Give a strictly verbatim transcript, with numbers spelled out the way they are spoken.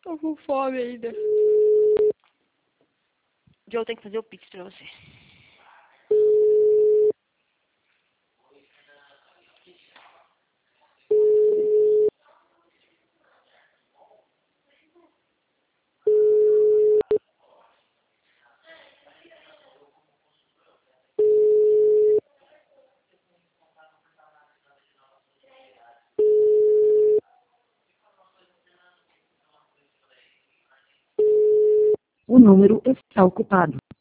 Tô com fome ainda. Joe, tem que fazer o pix pra você. O número está ocupado.